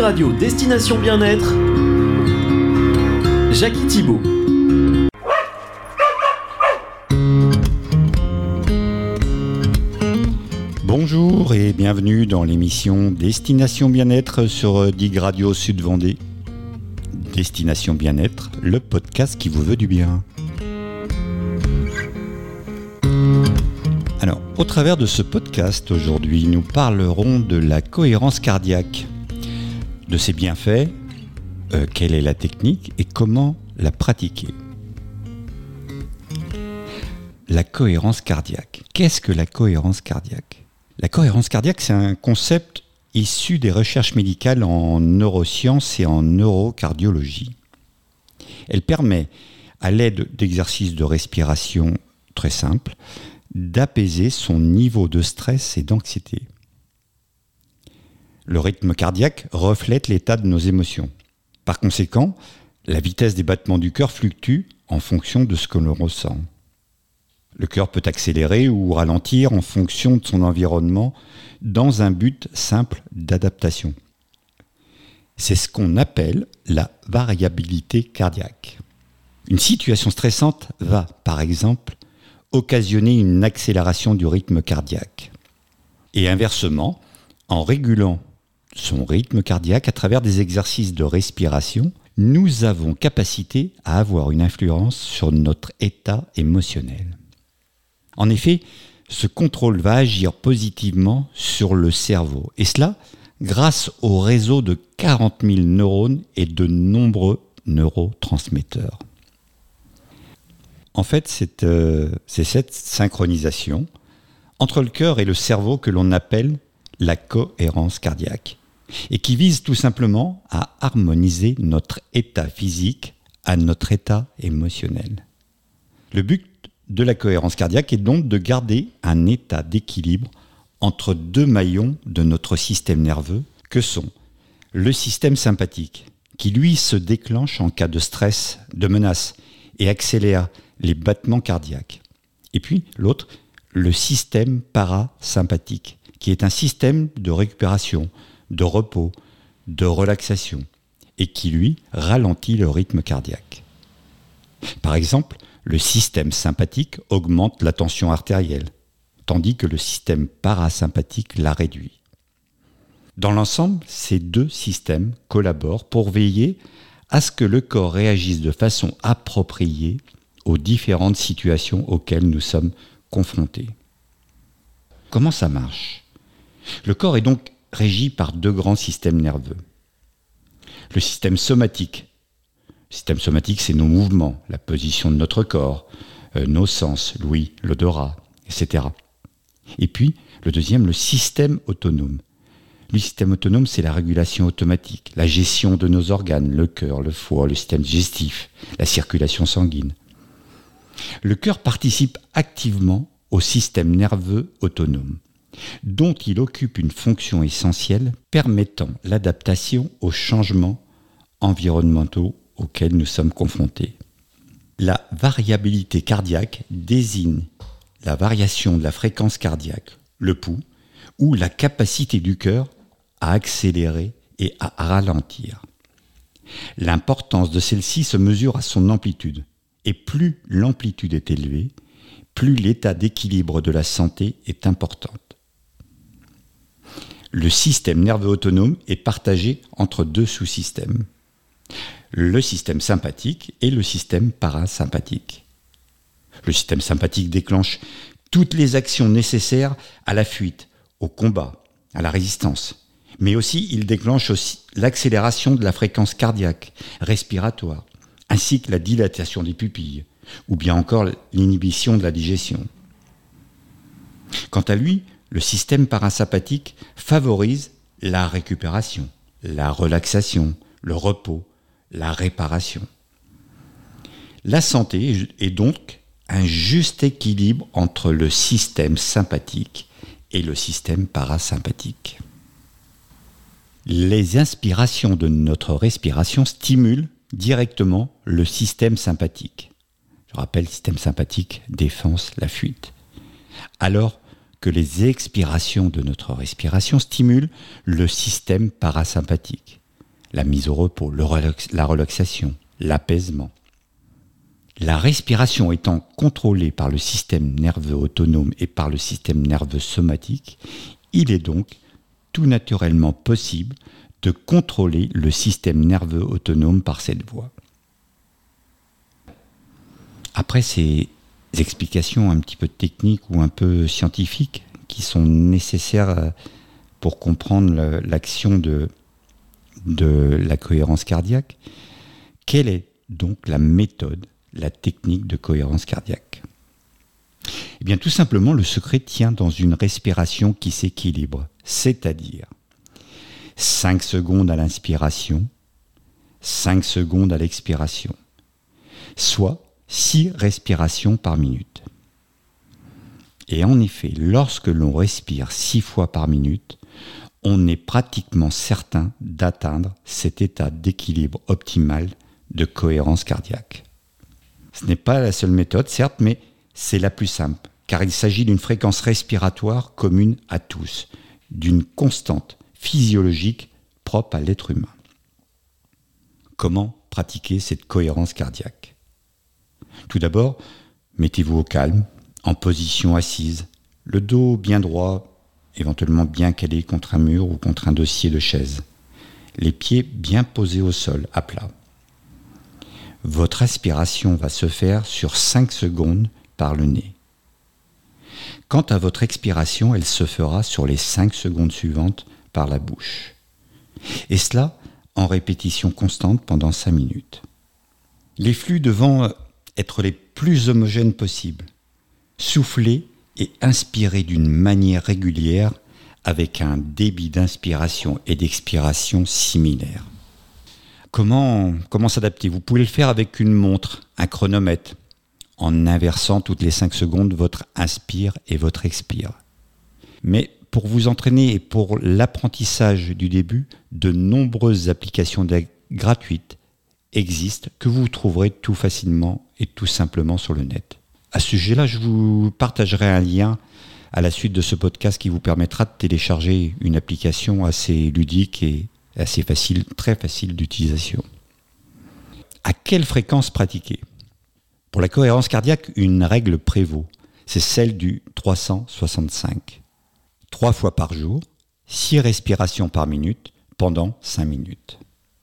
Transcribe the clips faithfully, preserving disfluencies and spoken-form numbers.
Radio Destination Bien-être, Jackie Thibault. Bonjour et bienvenue dans l'émission Destination Bien-être sur D I G Radio Sud Vendée. Destination Bien-être, le podcast qui vous veut du bien. Alors, au travers de ce podcast, aujourd'hui, nous parlerons de la cohérence cardiaque, de ses bienfaits, euh, quelle est la technique et comment la pratiquer. La cohérence cardiaque. Qu'est-ce que la cohérence cardiaque ? La cohérence cardiaque, c'est un concept issu des recherches médicales en neurosciences et en neurocardiologie. Elle permet, à l'aide d'exercices de respiration très simples, d'apaiser son niveau de stress et d'anxiété. Le rythme cardiaque reflète l'état de nos émotions. Par conséquent, la vitesse des battements du cœur fluctue en fonction de ce que l'on ressent. Le cœur peut accélérer ou ralentir en fonction de son environnement dans un but simple d'adaptation. C'est ce qu'on appelle la variabilité cardiaque. Une situation stressante va, par exemple, occasionner une accélération du rythme cardiaque. Et inversement, en régulant son rythme cardiaque à travers des exercices de respiration, nous avons capacité à avoir une influence sur notre état émotionnel. En effet, ce contrôle va agir positivement sur le cerveau, et cela grâce au réseau de quarante mille neurones et de nombreux neurotransmetteurs. En fait, c'est, euh, c'est cette synchronisation entre le cœur et le cerveau que l'on appelle la cohérence cardiaque et qui vise tout simplement à harmoniser notre état physique à notre état émotionnel. Le but de la cohérence cardiaque est donc de garder un état d'équilibre entre deux maillons de notre système nerveux que sont le système sympathique qui lui se déclenche en cas de stress, de menace et accélère les battements cardiaques. Et puis l'autre, le système parasympathique, qui est un système de récupération, de repos, de relaxation, et qui lui ralentit le rythme cardiaque. Par exemple, le système sympathique augmente la tension artérielle, tandis que le système parasympathique la réduit. Dans l'ensemble, ces deux systèmes collaborent pour veiller à ce que le corps réagisse de façon appropriée aux différentes situations auxquelles nous sommes confrontés. Comment ça marche ? Le corps est donc régi par deux grands systèmes nerveux. Le système somatique. Le système somatique, c'est nos mouvements, la position de notre corps, euh, nos sens, l'ouïe, l'odorat, et cetera. Et puis, le deuxième, le système autonome. Le système autonome, c'est la régulation automatique, la gestion de nos organes, le cœur, le foie, le système digestif, la circulation sanguine. Le cœur participe activement au système nerveux autonome, dont il occupe une fonction essentielle permettant l'adaptation aux changements environnementaux auxquels nous sommes confrontés. La variabilité cardiaque désigne la variation de la fréquence cardiaque, le pouls, ou la capacité du cœur à accélérer et à ralentir. L'importance de celle-ci se mesure à son amplitude. Et plus l'amplitude est élevée, plus l'état d'équilibre de la santé est important. Le système nerveux autonome est partagé entre deux sous-systèmes, le système sympathique et le système parasympathique. Le système sympathique déclenche toutes les actions nécessaires à la fuite, au combat, à la résistance, mais aussi il déclenche aussi l'accélération de la fréquence cardiaque, respiratoire, ainsi que la dilatation des pupilles, ou bien encore l'inhibition de la digestion. Quant à lui, le système parasympathique favorise la récupération, la relaxation, le repos, la réparation. La santé est donc un juste équilibre entre le système sympathique et le système parasympathique. Les inspirations de notre respiration stimulent directement le système sympathique. Je rappelle, système sympathique, défense, la fuite. Alors que les expirations de notre respiration stimulent le système parasympathique. la mise au repos, le relax, la relaxation, l'apaisement. La respiration étant contrôlée par le système nerveux autonome et par le système nerveux somatique, il est donc tout naturellement possible de contrôler le système nerveux autonome par cette voie. Après ces explications un petit peu techniques ou un peu scientifiques qui sont nécessaires pour comprendre l'action de, de la cohérence cardiaque, quelle est donc la méthode, la technique de cohérence cardiaque ? Eh bien, tout simplement, le secret tient dans une respiration qui s'équilibre, c'est-à-dire cinq secondes à l'inspiration, cinq secondes à l'expiration, soit six respirations par minute. Et en effet, lorsque l'on respire six fois par minute, on est pratiquement certain d'atteindre cet état d'équilibre optimal de cohérence cardiaque. Ce n'est pas la seule méthode, certes, mais c'est la plus simple, car il s'agit d'une fréquence respiratoire commune à tous, d'une constante physiologique propre à l'être humain. Comment pratiquer cette cohérence cardiaque ? Tout d'abord, mettez-vous au calme, en position assise, le dos bien droit, éventuellement bien calé contre un mur ou contre un dossier de chaise, les pieds bien posés au sol, à plat. Votre aspiration va se faire sur cinq secondes par le nez. Quant à votre expiration, elle se fera sur les cinq secondes suivantes par la bouche. Et cela en répétition constante pendant cinq minutes. Les flux devant être les plus homogènes possibles. Soufflez et inspirez d'une manière régulière avec un débit d'inspiration et d'expiration similaire. Comment, comment s'adapter ? Vous pouvez le faire avec une montre, un chronomètre, en inversant toutes les cinq secondes votre inspire et votre expire. Mais pour vous entraîner et pour l'apprentissage du début, de nombreuses applications gratuites existent que vous trouverez tout facilement et tout simplement sur le net. À ce sujet-là, je vous partagerai un lien à la suite de ce podcast qui vous permettra de télécharger une application assez ludique et assez facile, très facile d'utilisation. À quelle fréquence pratiquer ? Pour la cohérence cardiaque, une règle prévaut, c'est celle du trois cent soixante-cinq. Trois fois par jour, six respirations par minute pendant cinq minutes.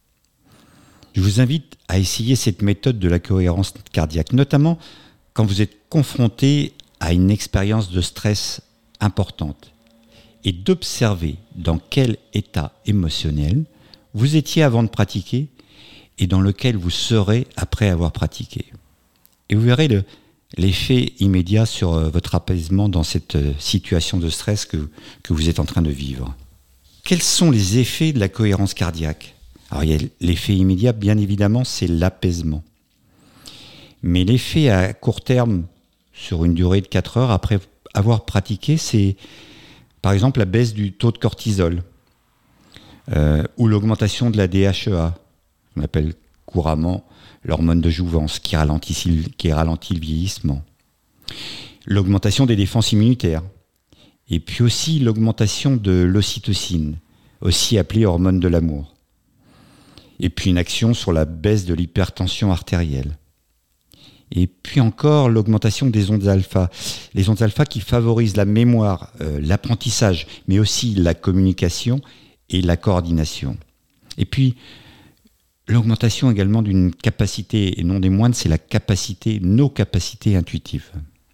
Je vous invite à essayer cette méthode de la cohérence cardiaque, notamment quand vous êtes confronté à une expérience de stress importante, et d'observer dans quel état émotionnel vous étiez avant de pratiquer et dans lequel vous serez après avoir pratiqué. Et vous verrez le, l'effet immédiat sur votre apaisement dans cette situation de stress que, que vous êtes en train de vivre. Quels sont les effets de la cohérence cardiaque ? Alors il y a l'effet immédiat, bien évidemment, c'est l'apaisement. Mais l'effet à court terme, sur une durée de quatre heures, après avoir pratiqué, c'est par exemple la baisse du taux de cortisol euh, ou l'augmentation de la D H E A, on appelle couramment l'hormone de jouvence, qui ralentit, qui ralentit le vieillissement. L'augmentation des défenses immunitaires. Et puis aussi l'augmentation de l'ocytocine, aussi appelée hormone de l'amour. Et puis une action sur la baisse de l'hypertension artérielle. Et puis encore l'augmentation des ondes alpha. Les ondes alpha qui favorisent la mémoire, euh, l'apprentissage, mais aussi la communication et la coordination. Et puis l'augmentation également d'une capacité, et non des moindres, c'est la capacité, nos capacités intuitives.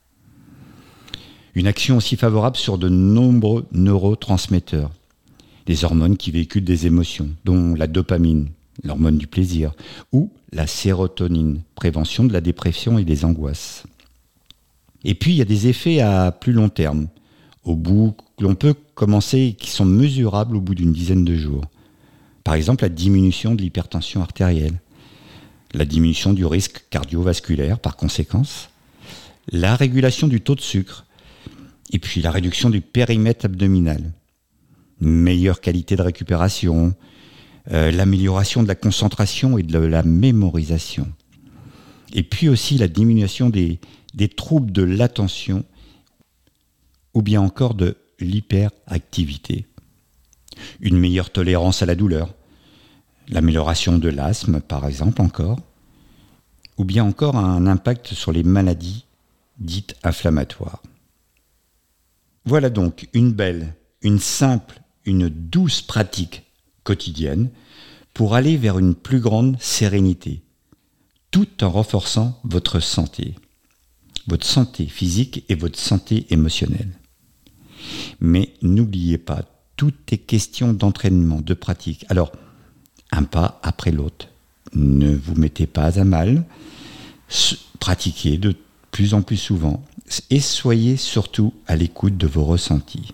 Une action aussi favorable sur de nombreux neurotransmetteurs, des hormones qui véhiculent des émotions, dont la dopamine, l'hormone du plaisir, ou la sérotonine, prévention de la dépression et des angoisses. Et puis il y a des effets à plus long terme, au bout que l'on peut commencer, qui sont mesurables au bout d'une dizaine de jours. Par exemple, la diminution de l'hypertension artérielle, la diminution du risque cardiovasculaire par conséquence, la régulation du taux de sucre, et puis la réduction du périmètre abdominal, meilleure qualité de récupération, euh, l'amélioration de la concentration et de la mémorisation, et puis aussi la diminution des, des troubles de l'attention ou bien encore de l'hyperactivité. Une meilleure tolérance à la douleur, l'amélioration de l'asthme par exemple encore, ou bien encore un impact sur les maladies dites inflammatoires. Voilà donc une belle, une simple, une douce pratique quotidienne pour aller vers une plus grande sérénité, tout en renforçant votre santé, votre santé physique et votre santé émotionnelle. Mais n'oubliez pas, tout est question d'entraînement, de pratique. Alors, un pas après l'autre. Ne vous mettez pas à mal, pratiquez de plus en plus souvent et soyez surtout à l'écoute de vos ressentis.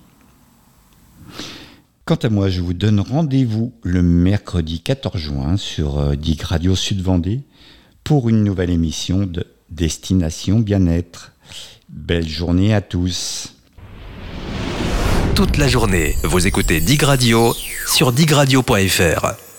Quant à moi, je vous donne rendez-vous le mercredi quatorze juin sur D I G Radio Sud-Vendée pour une nouvelle émission de Destination Bien-être. Belle journée à tous. Toute la journée, vous écoutez D I G Radio sur digradio point f r.